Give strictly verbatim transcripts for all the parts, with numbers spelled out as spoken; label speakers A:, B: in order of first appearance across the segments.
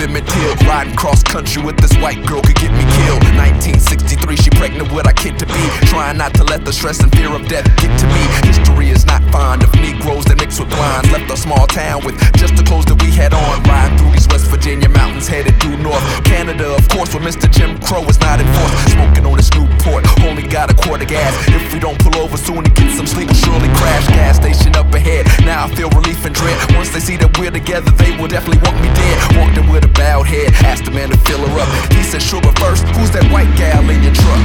A: Emmett Till. Riding cross country with this white girl could get me killed. Nineteen sixty-three, she pregnant with our kid to be. Trying not to let the stress and fear of death get to me. History is not fond of Negroes that mix with blinds. Left a small town with just the clothes that we had on. Riding through these West Virginia mountains headed due north. Canada, of course, where Mister Jim Crow is not enforced. Smoking on this Newport, only got a quart of gas. If we don't pull over soon to get some sleep, we'll surely crash. Gas station up ahead, now I feel relief and dread. Once they see that we're together, they will definitely want me dead. Walked in with a bowed head, asked the man to fill her up. He said, sure, but first, who's that white gal in your truck?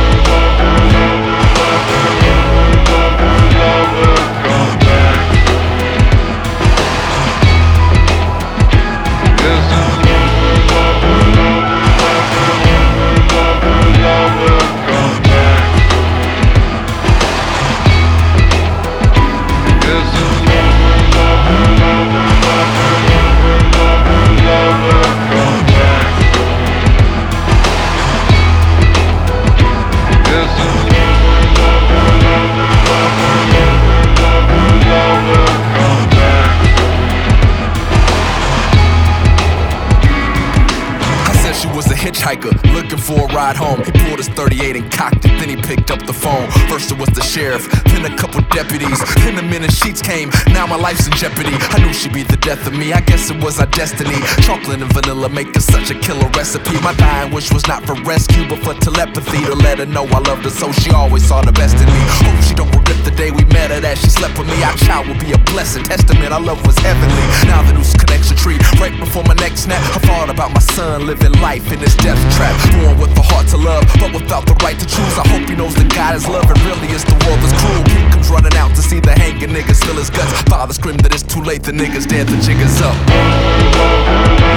A: Hitchhiker, looking for a ride home. He pulled his thirty-eight and cocked it, then he picked up the phone. First it was the sheriff, then a couple deputies. In a minute sheets came, now my life's in jeopardy. I knew she'd be the death of me, I guess it was our destiny. Chocolate and vanilla making such a killer recipe. My dying wish was not for rescue, but for telepathy. To let her know I loved her, so she always saw the best in me. Hope she don't regret the day we met her, that she slept with me. Our child will be a blessing, testament our love was heavenly. Now the noose connects a tree, right before my next snap. I thought about my son living life in this death trap. Born with a heart to love, but without the right to choose. I hope he knows that God is love and really is the world is cruel. He comes running out to see the hanging niggas spill his guts. Father screamed that it's too late, the niggas dead, the jig is up.